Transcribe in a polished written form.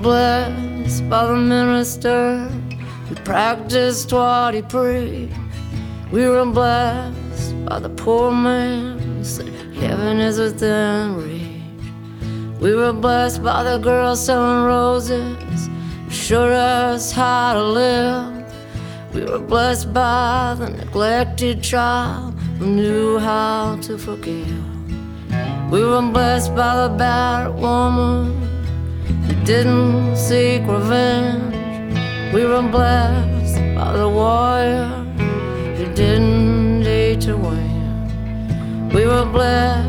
blessed by the minister who practiced what he preached. We were blessed by the poor man who said heaven is within reach. We were blessed by the girl selling roses who showed us how to live. We were blessed by the neglected child who knew how to forgive. We were blessed by the battered woman who didn't seek revenge. We were blessed by the warrior who didn't need to win. We were blessed